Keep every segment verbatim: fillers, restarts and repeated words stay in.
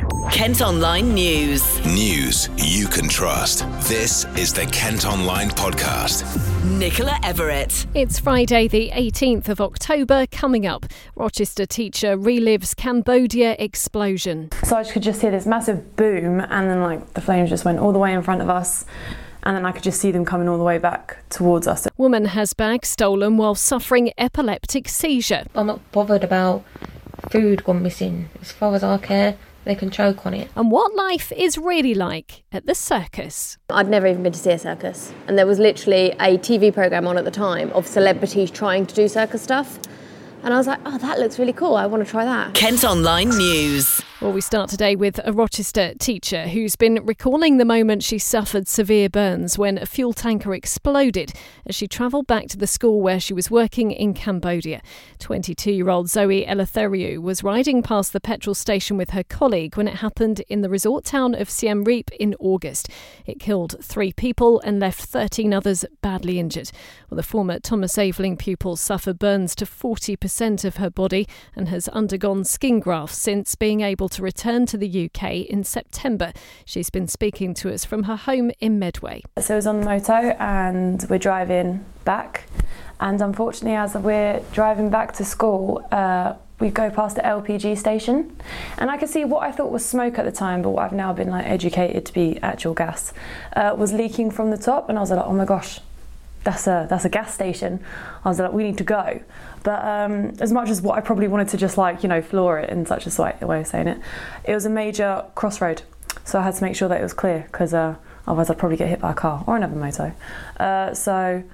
Kent Online News. News you can trust. This is the Kent Online Podcast. Nicola Everett. It's Friday the eighteenth of October. Coming up, Rochester teacher relives Cambodia explosion. So I could just hear this massive boom, and then like the flames just went all the way in front of us. And then I could just see them coming all the way back towards us. Woman has bag stolen while suffering epileptic seizure. I'm not bothered about food gone missing. As far as I care, they can choke on it. And what life is really like at the circus. I'd never even been to see a circus. And there was literally a T V programme on at the time of celebrities trying to do circus stuff. And I was like, oh, that looks really cool. I want to try that. Kent Online News. Well, we start today with a Rochester teacher who's been recalling the moment she suffered severe burns when a fuel tanker exploded as she travelled back to the school where she was working in Cambodia. twenty-two-year-old Zoe Eleutheriou was riding past the petrol station with her colleague when it happened in the resort town of Siem Reap in August. It killed three people and left thirteen others badly injured. Well, the former Thomas Aveling pupil suffered burns to forty percent of her body and has undergone skin grafts since being able to return to the U K in September. She's been speaking to us from her home in Medway. So I was on the moto and we're driving back, and unfortunately as we're driving back to school uh, we go past the L P G station, and I could see what I thought was smoke at the time, but what I've now been like educated to be actual gas uh, was leaking from the top, and I was like, oh my gosh, that's a that's a gas station. I was like, we need to go. But um, as much as what I probably wanted to just like, you know, floor it in such a slight way of saying it, it was a major crossroad. So I had to make sure that it was clear, because uh, otherwise I'd probably get hit by a car or another moto. Uh, so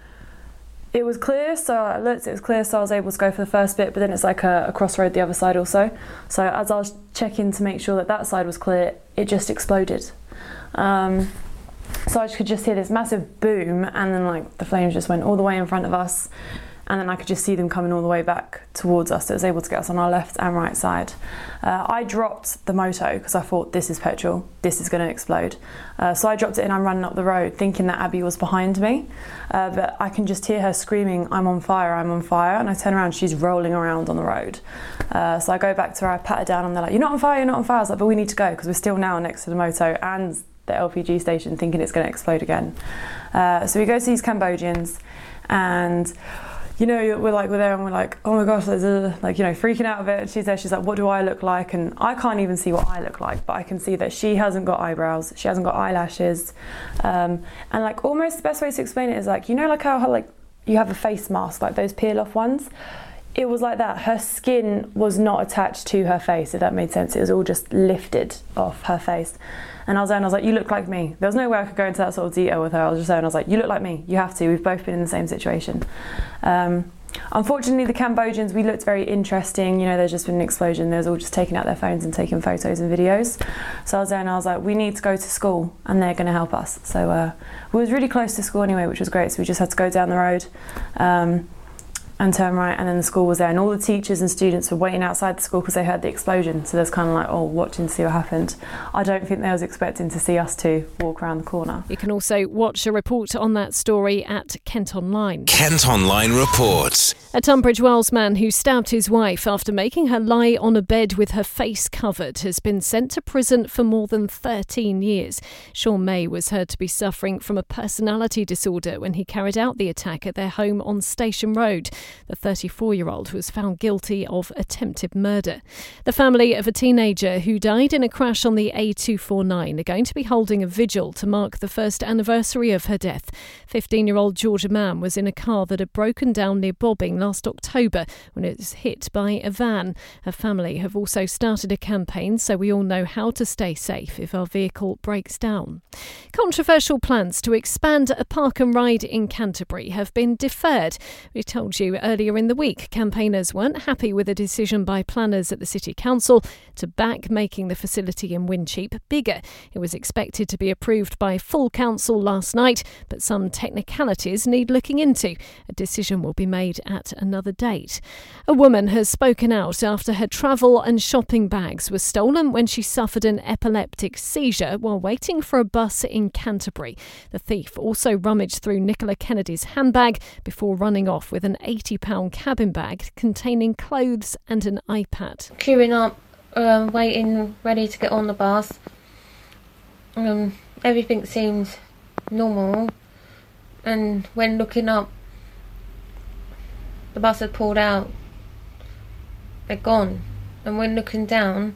it was clear, so I looked, it was clear, so I was able to go for the first bit, but then it's like a, a crossroad the other side also. So as I was checking to make sure that that side was clear, it just exploded. Um, so I could just hear this massive boom, and then like the flames just went all the way in front of us. And then I could just see them coming all the way back towards us. It was able to get us on our left and right side. Uh, I dropped the moto because I thought, this is petrol, this is going to explode. Uh, so I dropped it and I'm running up the road thinking that Abby was behind me. Uh, but I can just hear her screaming, I'm on fire, I'm on fire. And I turn around, she's rolling around on the road. Uh, so I go back to her, I pat her down, and they're like, you're not on fire, you're not on fire. I was like, but we need to go because we're still now next to the moto and the L P G station, thinking it's going to explode again. Uh, so we go to these Cambodians, and you know, we're like, we're there and we're like, oh my gosh, there's a, like, you know, freaking out of it. And she's there, she's like, what do I look like? And I can't even see what I look like, but I can see that she hasn't got eyebrows, she hasn't got eyelashes. Um, and like, almost the best way to explain it is like, you know, like how, how like you have a face mask, like those peel off ones? It was like that. Her skin was not attached to her face, if that made sense. It was all just lifted off her face. And I was there and I was like, you look like me. There was no way I could go into that sort of detail with her. I was just there and I was like, you look like me. You have to. We've both been in the same situation. Um, unfortunately, the Cambodians, we looked very interesting. You know, there's just been an explosion. They was all just taking out their phones and taking photos and videos. So I was there and I was like, we need to go to school and they're going to help us. So uh, we was really close to school anyway, which was great. So we just had to go down the road. Um, and turn right, and then the school was there, and all the teachers and students were waiting outside the school because they heard the explosion, so there's kind of like, oh, watching to see what happened. I don't think they was expecting to see us two walk around the corner. You can also watch a report on that story at Kent Online. Kent Online reports. A Tunbridge Wells man who stabbed his wife after making her lie on a bed with her face covered has been sent to prison for more than thirteen years. Sean May was heard to be suffering from a personality disorder when he carried out the attack at their home on Station Road. The thirty-four-year-old was found guilty of attempted murder. The family of a teenager who died in a crash on the A two forty-nine are going to be holding a vigil to mark the first anniversary of her death. fifteen-year-old Georgia Mann was in a car that had broken down near Bobbing last October when it was hit by a van. Her family have also started a campaign so we all know how to stay safe if our vehicle breaks down. Controversial plans to expand a park and ride in Canterbury have been deferred. We told you earlier in the week campaigners weren't happy with a decision by planners at the City Council to back making the facility in Wincheap bigger. It was expected to be approved by full council last night, but some technicalities need looking into. A decision will be made at another date. A woman has spoken out after her travel and shopping bags were stolen when she suffered an epileptic seizure while waiting for a bus in Canterbury. The thief also rummaged through Nicola Kennedy's handbag before running off with an eighty pound cabin bag containing clothes and an iPad. Queuing up um, waiting, ready to get on the bus. Um, everything seemed normal, and when looking up, the bus had pulled out. They're gone. And when looking down,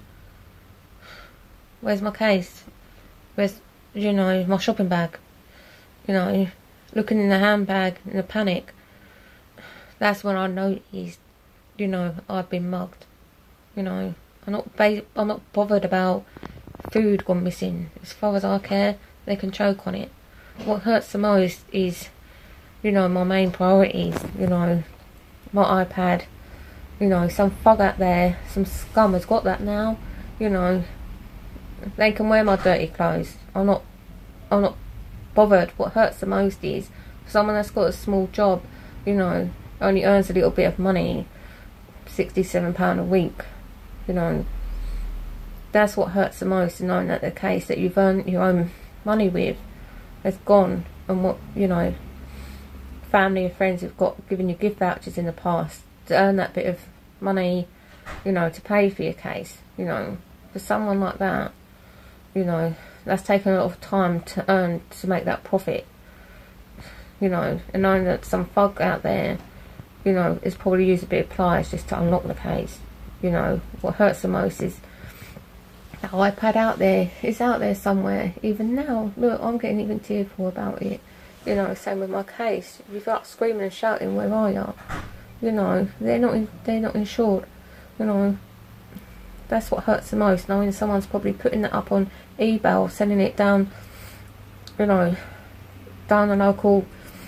where's my case? Where's, you know, my shopping bag? You know, looking in the handbag in a panic. That's when I noticed, you know, I'd been mugged. You know, I'm not ba- I'm not bothered about food gone missing. As far as I care, they can choke on it. What hurts the most is, you know, my main priorities. You know, my iPad. You know, some fug out there, some scum has got that now. You know, they can wear my dirty clothes. I'm not, I'm not bothered. What hurts the most is someone that's got a small job. You know, only earns a little bit of money, sixty-seven pounds a week. You know, that's what hurts the most, knowing that the case that you've earned your own money with has gone, and what, you know, family and friends have got given you gift vouchers in the past to earn that bit of money, you know, to pay for your case. You know, for someone like that, you know, that's taken a lot of time to earn, to make that profit. You know, and knowing that some thug out there, you know, has probably used a bit of pliers just to unlock the case. You know, what hurts the most is that iPad out there, it's out there somewhere. Even now, look, I'm getting even tearful about it. You know, same with my case. You start screaming and shouting, where are you? You know, they're not in, they're not insured. You know, that's what hurts the most, knowing someone's probably putting that up on eBay or selling it down, you know, down the local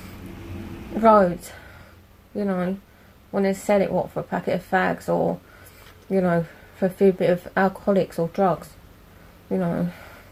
roads. You know, when they sell it, what, for a packet of fags, or, you know, for a few bit of alcoholics or drugs. You know,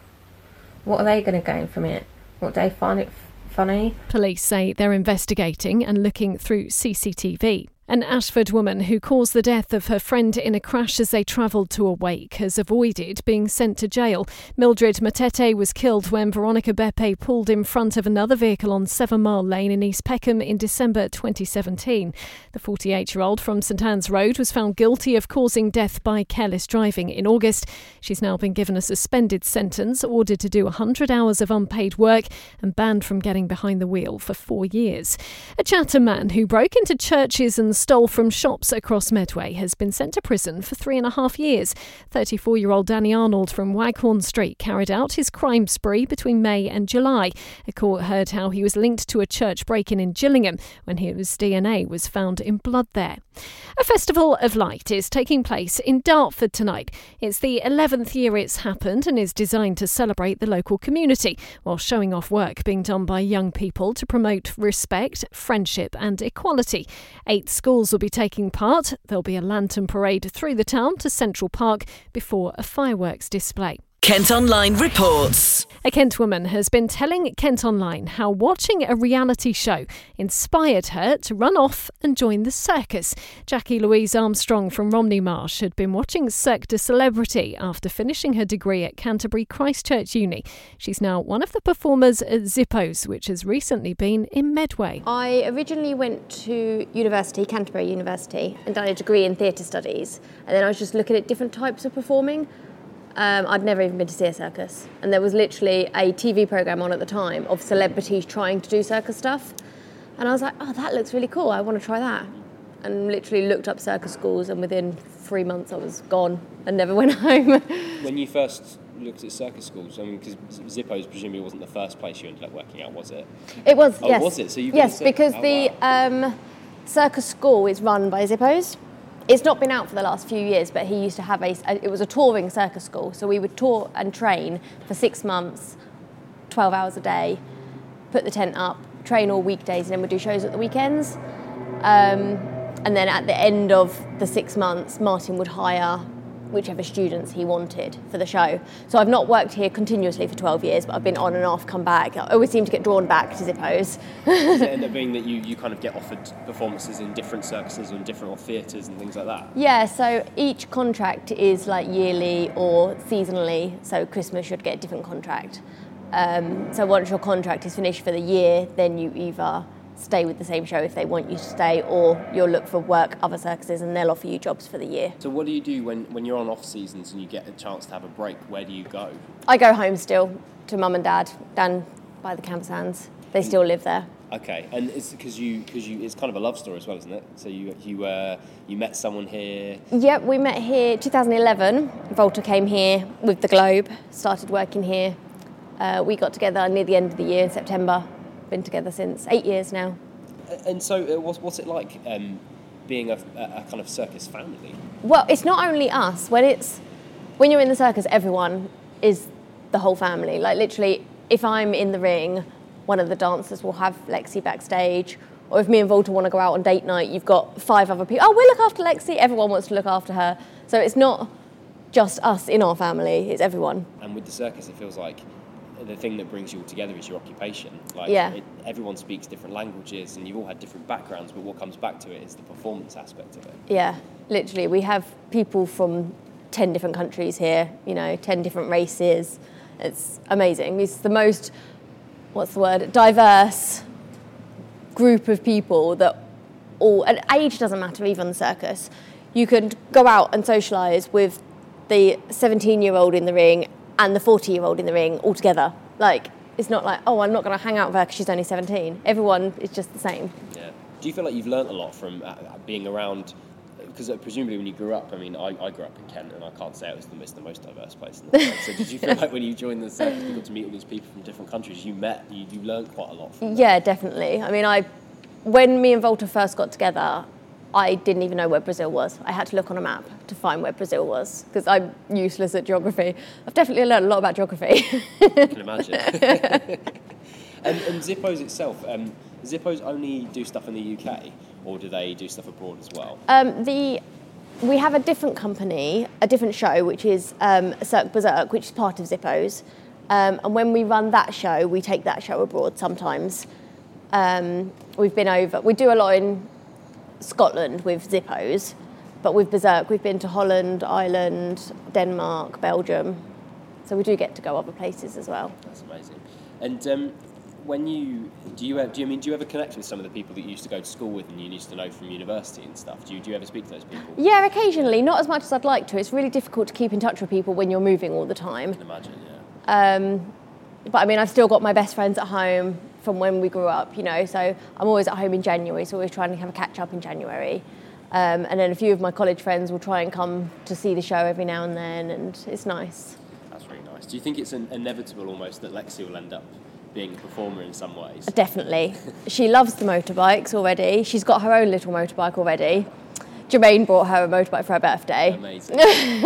what are they going to gain from it? What, they find it f- funny? Police say they're investigating and looking through C C T V. An Ashford woman who caused the death of her friend in a crash as they travelled to a wake has avoided being sent to jail. Mildred Matete was killed when Veronica Beppe pulled in front of another vehicle on Seven Mile Lane in East Peckham in December twenty seventeen. The forty-eight-year-old from St Anne's Road was found guilty of causing death by careless driving in August. She's now been given a suspended sentence, ordered to do one hundred hours of unpaid work and banned from getting behind the wheel for four years. A Chatham man who broke into churches and stole from shops across Medway has been sent to prison for three and a half years. thirty-four-year-old Danny Arnold from Waghorn Street carried out his crime spree between May and July. A court heard how he was linked to a church break-in in Gillingham when his D N A was found in blood there. A Festival of Light is taking place in Dartford tonight. It's the eleventh year it's happened and is designed to celebrate the local community while showing off work being done by young people to promote respect, friendship and equality. Eight schools will be taking part. There'll be a lantern parade through the town to Central Park before a fireworks display. Kent Online reports. A Kent woman has been telling Kent Online how watching a reality show inspired her to run off and join the circus. Jackie Louise Armstrong from Romney Marsh had been watching Cirque du Celebrity after finishing her degree at Canterbury Christ Church Uni. She's now one of the performers at Zippos, which has recently been in Medway. I originally went to university, Canterbury University, and done a degree in theatre studies. And then I was just looking at different types of performing. Um, I'd never even been to see a circus, and there was literally a T V programme on at the time of celebrities trying to do circus stuff, and I was like, oh, that looks really cool, I want to try that, and literally looked up circus schools, and within three months I was gone and never went home. When you first looked at circus schools, I mean, because Zippos presumably wasn't the first place you ended up working at, was it? It was, oh, yes. was it? So you've yes, been because oh, the wow. um, circus school is run by Zippos. It's not been out for the last few years, but he used to have a, it was a touring circus school. So we would tour and train for six months, twelve hours a day, put the tent up, train all weekdays, and then we'd do shows at the weekends. Um, and then at the end of the six months, Martin would hire whichever students he wanted for the show. So I've not worked here continuously for twelve years, but I've been on and off, come back. I always seem to get drawn back to Zippos. Does it end up being that you, you kind of get offered performances in different circuses and different theatres and things like that? Yeah, so each contract is like yearly or seasonally, so Christmas should get a different contract. Um, so once your contract is finished for the year, then you either stay with the same show if they want you to stay, or you'll look for work other circuses and they'll offer you jobs for the year. So what do you do when, when you're on off seasons and you get a chance to have a break? Where do you go? I go home still to mum and dad down by the campus hands. They still live there. Okay, and it's because you because you it's kind of a love story as well, isn't it? So you you uh, you met someone here. Yep, we met here two thousand eleven. Volta came here with the Globe, started working here. Uh, we got together near the end of the year in September. Been together since eight years now. And so, uh, what's what's it like um, being a, a kind of circus family? Well, it's not only us. When it's when you're in the circus, everyone is the whole family. Like literally, if I'm in the ring, one of the dancers will have Lexi backstage, or if me and Volta want to go out on date night, you've got five other people. Oh, we'll look after Lexi. Everyone wants to look after her. So it's not just us in our family, it's everyone. And with the circus, it feels like the thing that brings you all together is your occupation. Like, yeah. it, everyone speaks different languages and you've all had different backgrounds, but what comes back to it is the performance aspect of it. Yeah, literally. We have people from ten different countries here, you know, ten different races. It's amazing. It's the most... what's the word, diverse group of people that all, and age doesn't matter even in the circus. You could go out and socialise with the seventeen-year-old in the ring and the forty-year-old in the ring all together. Like, it's not like, oh, I'm not going to hang out with her because she's only seventeen. Everyone is just the same. Yeah. Do you feel like you've learnt a lot from uh, being around, because uh, presumably when you grew up, I mean, I, I grew up in Kent and I can't say it was the most, the most diverse place in the world. So did you feel like when you joined the circus, you got to meet all these people from different countries, you met, you, you learned quite a lot from them? Yeah, definitely. I mean, I when me and Volta first got together, I didn't even know where Brazil was. I had to look on a map to find where Brazil was, because I'm useless at geography. I've definitely learned a lot about geography. I can imagine. and, and Zippos itself, um, Zippos only do stuff in the U K, or do they do stuff abroad as well? Um, the we have a different company, a different show, which is um, Cirque Berserk, which is part of Zippos. Um, and when we run that show, we take that show abroad sometimes. Um, we've been over, we do a lot in Scotland with Zippos, but with Berserk, we've been to Holland, Ireland, Denmark, Belgium. So we do get to go other places as well. That's amazing. And um, when you do you have, do you I mean do you ever connect with some of the people that you used to go to school with and you used to know from university and stuff? Do you do you ever speak to those people? Yeah, occasionally, not as much as I'd like to. It's really difficult to keep in touch with people when you're moving all the time. I can imagine, yeah. Um, but I mean, I've still got my best friends at home from when we grew up, you know, so I'm always at home in January, so always trying to have a catch up in January. Um, and then a few of my college friends will try and come to see the show every now and then, and it's nice. That's really nice. Do you think it's an inevitable almost that Lexi will end up being a performer in some ways? Definitely. She loves the motorbikes already. She's got her own little motorbike already. Jermaine brought her a motorbike for her birthday. Amazing.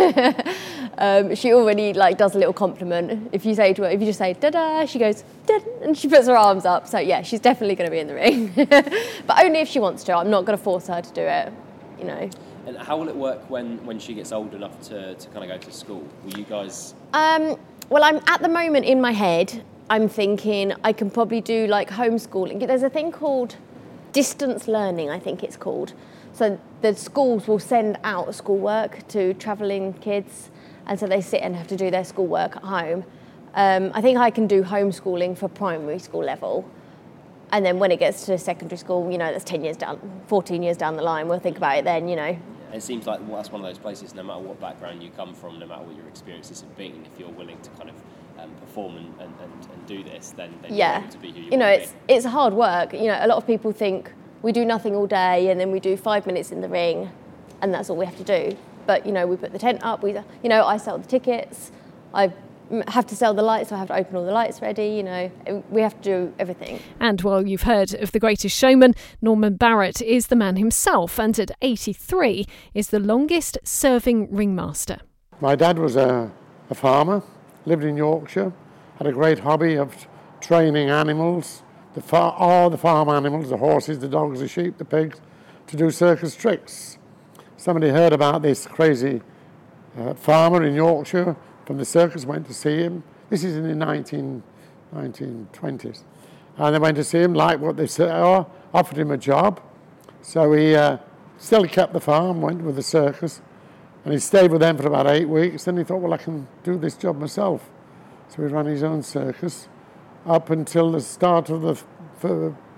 um, she already like does a little compliment. If you say to her, if you just say da-da, she goes da, and she puts her arms up. So yeah, she's definitely going to be in the ring, but only if she wants to. I'm not going to force her to do it, you know. And how will it work when, when she gets old enough to, to kind of go to school? Will you guys? Um, well, I'm at the moment in my head, I'm thinking I can probably do like homeschooling. There's a thing called distance learning, I think it's called. So the schools will send out schoolwork to travelling kids, and so they sit and have to do their schoolwork at home. Um, I think I can do homeschooling for primary school level, and then when it gets to secondary school, you know, that's ten years down, fourteen years down the line, we'll think about it then, you know. It seems like well, that's one of those places, no matter what background you come from, no matter what your experiences have been, if you're willing to kind of um, perform and, and, and, and do this, then, then yeah. you're able to be who you, you know, want it's to be. it's hard work. You know, a lot of people think we do nothing all day and then we do five minutes in the ring and that's all we have to do. But, you know, we put the tent up, we, you know, I sell the tickets, I have to sell the lights, so I have to open all the lights ready, you know, we have to do everything. And while you've heard of The Greatest Showman, Norman Barrett is the man himself, and at eighty-three is the longest serving ringmaster. My dad was a, a farmer, lived in Yorkshire, had a great hobby of training animals, the far, all the farm animals, the horses, the dogs, the sheep, the pigs, to do circus tricks. Somebody heard about this crazy uh, farmer in Yorkshire from the circus, went to see him. This is in the nineteen twenties. And they went to see him, liked what they saw, offered him a job. So he uh, still kept the farm, went with the circus, and he stayed with them for about eight weeks. Then he thought, well, I can do this job myself. So he ran his own circus up until the start of the f-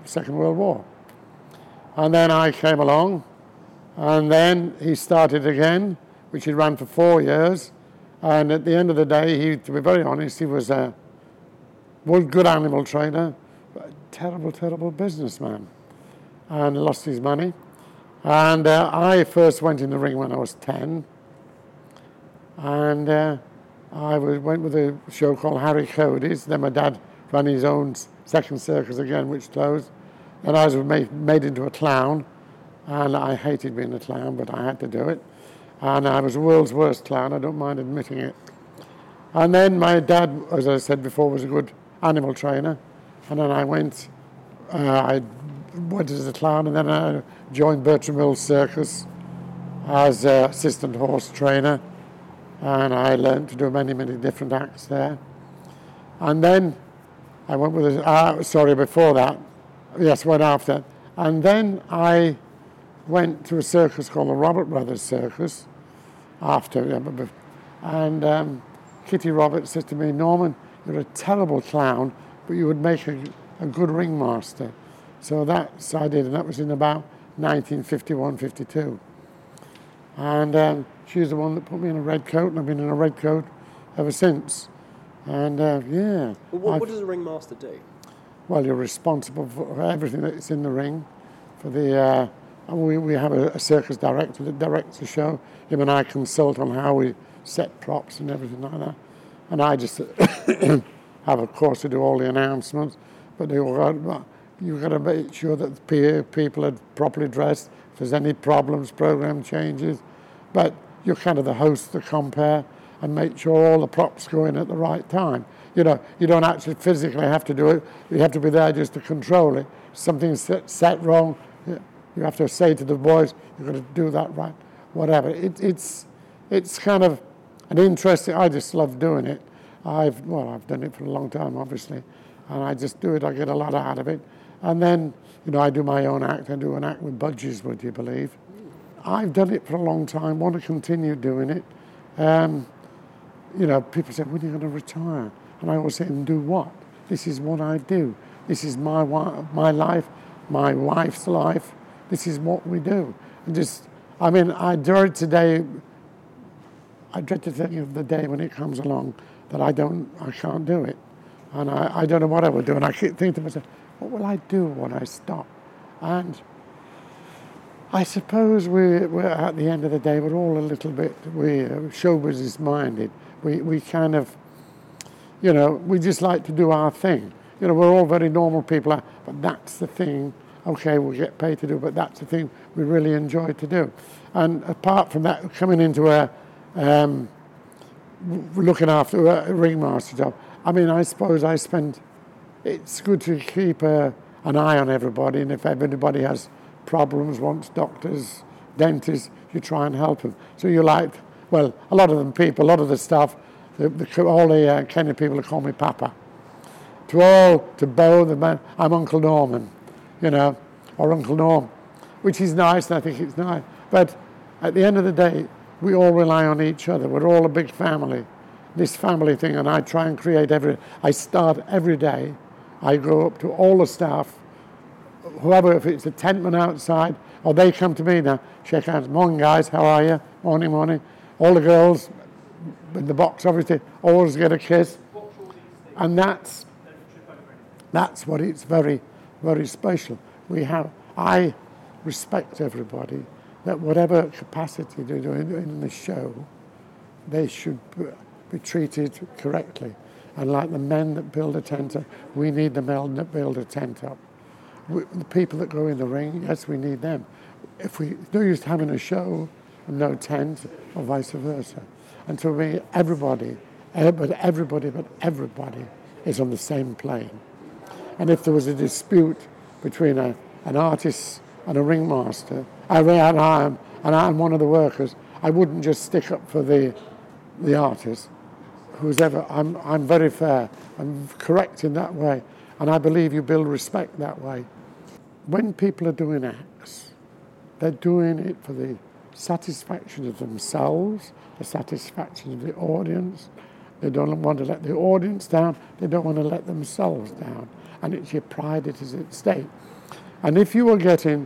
Second World War. And then I came along, and then he started again, which he ran for four years. And at the end of the day, he, to be very honest, he was a one good animal trainer, but a terrible, terrible businessman, and lost his money. And uh, I first went in the ring when I was ten, and uh, I was, went with a show called Harry Cody's. Then my dad ran his own second circus again, which closed. And I was made, made into a clown, and I hated being a clown, but I had to do it. And I was the world's worst clown, I don't mind admitting it. And then my dad, as I said before, was a good animal trainer. And then I went, uh, I went as a clown, and then I joined Bertram Mills Circus as uh, assistant horse trainer. And I learned to do many, many different acts there. And then I went with, a, uh, sorry, before that, yes, went after. And then I went to a circus called the Robert Brothers Circus after. And um, Kitty Roberts said to me, Norman, you're a terrible clown, but you would make a, a good ringmaster. So that's I did, and that was in about nineteen fifty-one, fifty-two. And um, she's the one that put me in a red coat, and I've been in a red coat ever since. And uh, yeah. Well, what, what does a ringmaster do? Well, you're responsible for everything that's in the ring. For the uh, we we have a, a circus director that directs the show. Him and I consult on how we set props and everything like that. And I just have, of course, to do all the announcements. But they all, you've got to make sure that the people are properly dressed. If there's any problems, program changes. But you're kind of the host, the compere, and make sure all the props go in at the right time. You know, you don't actually physically have to do it. You have to be there just to control it. Something's set, set wrong, you have to say to the boys, you've got to do that right, whatever. It, it's it's kind of an interesting, I just love doing it. I've, well, I've done it for a long time, obviously, and I just do it, I get a lot out of it. And then, you know, I do my own act. I do an act with Budgies, would you believe? I've done it for a long time, want to continue doing it. Um, you know, people say, when are you going to retire? And I always say, and do what? This is what I do. This is my my life, my wife's life. This is what we do. And just, I mean, I dread today, I dread to think of the day when it comes along that I don't, I can't do it. And I, I don't know what I would do. And I keep thinking to myself, what will I do when I stop? And I suppose we're, we're at the end of the day, we're all a little bit, we're show business minded. We, we kind of, you know, we just like to do our thing. You know, we're all very normal people, but that's the thing, okay, we get paid to do, but that's the thing we really enjoy to do. And apart from that, coming into a, um, looking after a ringmaster job, I mean, I suppose I spend, it's good to keep a, an eye on everybody, and if anybody has problems, wants doctors, dentists, you try and help them. So you like, well, a lot of them people, a lot of the staff, the, the, all the uh, Kenny people call me Papa. To all, to Bo, the man, I'm Uncle Norman, you know, or Uncle Norm, which is nice, and I think it's nice. But at the end of the day, we all rely on each other. We're all a big family. This family thing, and I try and create every, I start every day, I go up to all the staff, whoever, if it's a tentman outside, or they come to me now, shake hands, morning guys, how are you? Morning, morning. All the girls in the box, obviously, always get a kiss. And that's, that's what it's very, very special. We have, I respect everybody, that whatever capacity they do in, in the show, they should be treated correctly. And like the men that build a tent up, we need the men that build a tent up. We, the people that go in the ring, yes, we need them. If we no use having a show and no tent, or vice versa. And to me, everybody, but everybody, but everybody is on the same plane. And if there was a dispute between a, an artist and a ringmaster, and I am, and I'm one of the workers, I wouldn't just stick up for the the artist. Who's ever, I'm I'm very fair. I'm correct in that way, and I believe you build respect that way. When people are doing acts, they're doing it for the satisfaction of themselves, the satisfaction of the audience, They don't want to let the audience down. They don't want to let themselves down. And it's your pride that is at stake. And if you were getting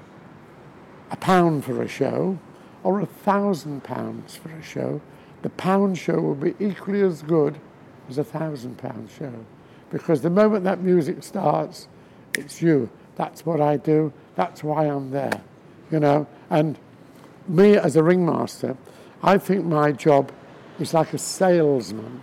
a pound for a show or a thousand pounds for a show, the pound show will be equally as good as a thousand pound show. Because the moment that music starts, it's you. That's what I do. That's why I'm there. You know, and me as a ringmaster, I think my job is like a salesman.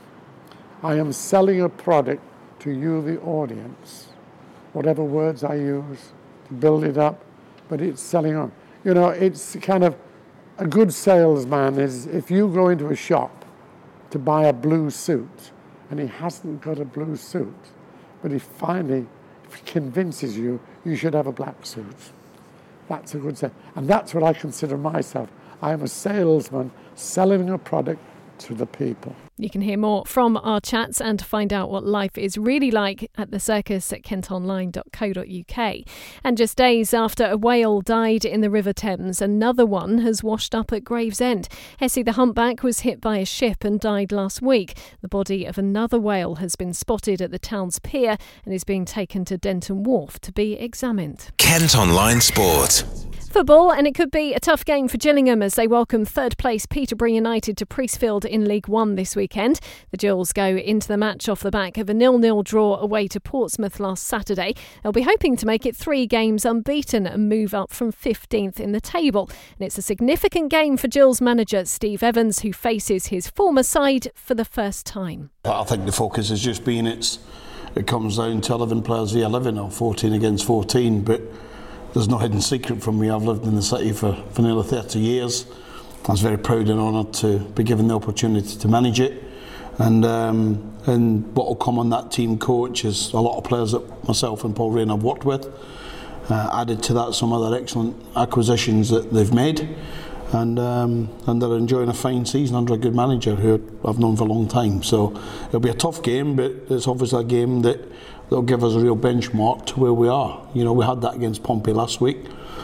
I am selling a product to you, the audience. Whatever words I use to build it up, but it's selling on. You know, it's kind of, a good salesman is if you go into a shop to buy a blue suit and he hasn't got a blue suit, but he finally if he convinces you you should have a black suit. That's a good sale. And that's what I consider myself. I am a salesman selling a product to the people. You can hear more from our chats and find out what life is really like at the circus at kent online dot co dot uk. And just days after a whale died in the River Thames, another one has washed up at Gravesend. Hessie the humpback was hit by a ship and died last week. The body of another whale has been spotted at the town's pier and is being taken to Denton Wharf to be examined. Kent Online Sport. Football, and it could be a tough game for Gillingham as they welcome third place Peterborough United to Priestfield in League One this weekend. The Gills go into the match off the back of a nil-nil draw away to Portsmouth last Saturday. They'll be hoping to make it three games unbeaten and move up from fifteenth in the table. And it's a significant game for Gills manager Steve Evans, who faces his former side for the first time. I think the focus has just been it's it comes down to eleven players v eleven or fourteen against fourteen, but there's no hidden secret from me. I've lived in the city for, for nearly thirty years. I was very proud and honoured to be given the opportunity to manage it. And um, and what will come on that team coach is a lot of players that myself and Paul Rain have worked with. Uh, added to that some other excellent acquisitions that they've made. And um, and they're enjoying a fine season under a good manager who I've known for a long time. So it'll be a tough game, but it's obviously a game that will give us a real benchmark to where we are. You know, we had that against Pompey last week.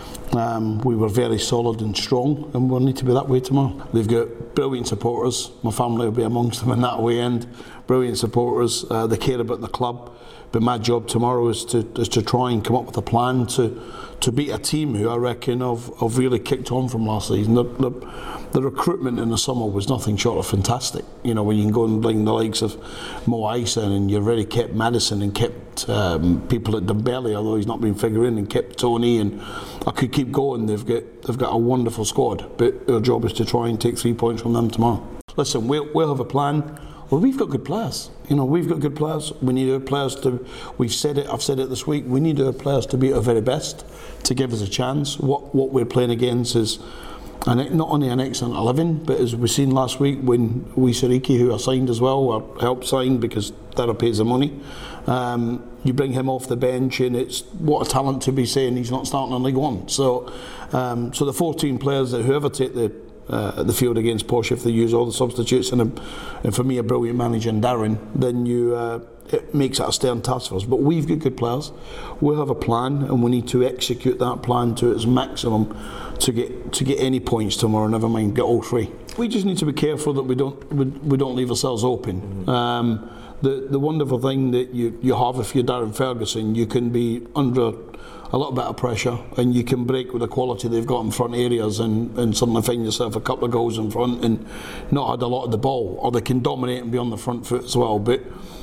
Um, we were very solid and strong, and we'll need to be that way tomorrow. They've got brilliant supporters. My family will be amongst them in that way, and brilliant supporters. Uh, they care about the club. But my job tomorrow is to is to try and come up with a plan to to beat a team who I reckon have, have really kicked on from last season. The, the, the recruitment in the summer was nothing short of fantastic. You know, when you can go and bring the likes of Mo Ison, and you've already kept Madison and kept um, people at Dembele, although he's not been figuring, and kept Tony, and I could keep going. They've got they've got a wonderful squad, but our job is to try and take three points from them tomorrow. Listen, we'll, we'll have a plan. Well, we've got good players. You know, we've got good players. We need our players to. We've said it. I've said it this week. We need our players to be at our very best to give us a chance. What what we're playing against is, and not only an excellent eleven, but as we've seen last week when Wisariki, who are signed as well, or helped sign because Dara pays the money. Um, you bring him off the bench, and it's what a talent to be saying he's not starting in League One. So, um, so the fourteen players that whoever take the. Uh, at the field against Posh, if they use all the substitutes, and, a, and for me a brilliant manager in Darren, then you uh, it makes it a stern task for us. But we've got good players. We'll have a plan, and we need to execute that plan to its maximum to get to get any points tomorrow. Never mind get all three. We just need to be careful that we don't we, we don't leave ourselves open. Mm-hmm. Um, the the wonderful thing that you you have if you're Darren Ferguson, you can be under a little bit of pressure, and you can break with the quality they've got in front areas, and, and suddenly find yourself a couple of goals in front and not had a lot of the ball, or they can dominate and be on the front foot as well. But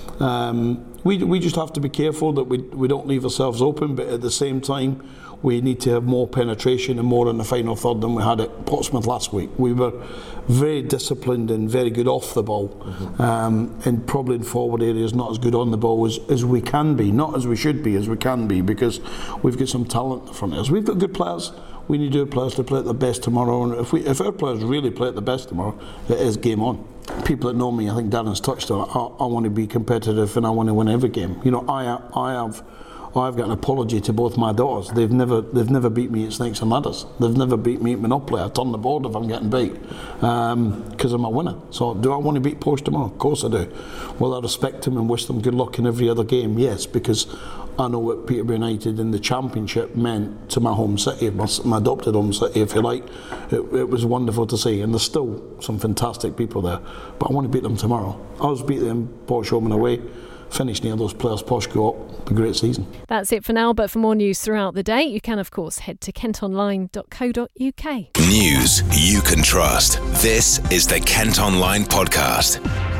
um, we we just have to be careful that we we don't leave ourselves open, but at the same time we need to have more penetration and more in the final third than we had at Portsmouth last week. We were very disciplined and very good off the ball, mm-hmm. um, and probably in forward areas not as good on the ball as, as we can be, not as we should be, as we can be, because we've got some talent in front of us. We've got good players. We need our players to play at the best tomorrow, and if we if our players really play at the best tomorrow, it is game on. People that know me, I think Darren's touched on it, I, I want to be competitive and I want to win every game. You know, I I have I've got an apology to both my daughters. They've never they've never beat me at Snakes and Ladders. They've never beat me at Monopoly. I turn the board if I'm getting beat because um, I'm a winner. So do I want to beat Porsche tomorrow? Of course I do. Will I respect them and wish them good luck in every other game? Yes, because I know what Peterborough United in the Championship meant to my home city, my, my adopted home city, if you like. It, it was wonderful to see, and there's still some fantastic people there. But I want to beat them tomorrow. I was beat them, Porsche home and away. Finish near those players, Posh go up. A great season. That's it for now, but for more news throughout the day, you can of course head to kent online dot co dot uk. News you can trust. This is the Kent Online Podcast.